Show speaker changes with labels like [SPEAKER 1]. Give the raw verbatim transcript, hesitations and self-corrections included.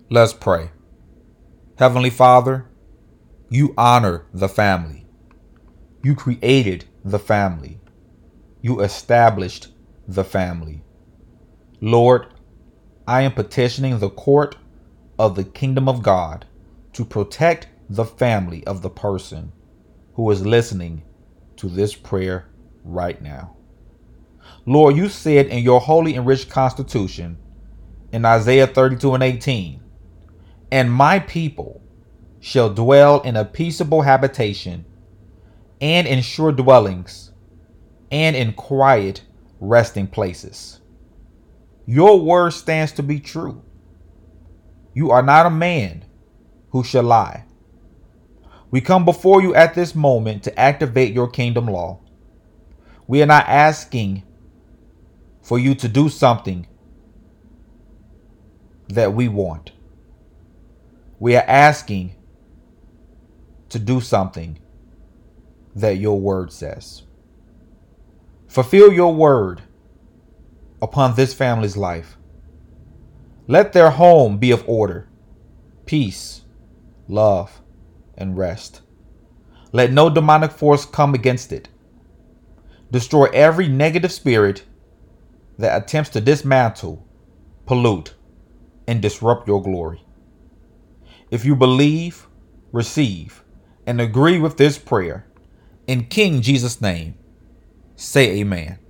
[SPEAKER 1] Let's pray. Heavenly Father, you honor the family. You created the family. You established the family. Lord, I am petitioning the court of the kingdom of God to protect the family of the person who is listening to this prayer right now. Lord, you said in your holy and rich constitution in Isaiah thirty-two and eighteen, and my people shall dwell in a peaceable habitation and in sure dwellings and in quiet resting places. Your word stands to be true. You are not a man who shall lie. We come before you at this moment to activate your kingdom law. We are not asking for you to do something that we want. We are asking to do something that your word says. Fulfill your word upon this family's life. Let their home be of order, peace, love, and rest. Let no demonic force come against it. Destroy every negative spirit that attempts to dismantle, pollute, and disrupt your glory. If you believe, receive, and agree with this prayer, in King Jesus' name, say amen.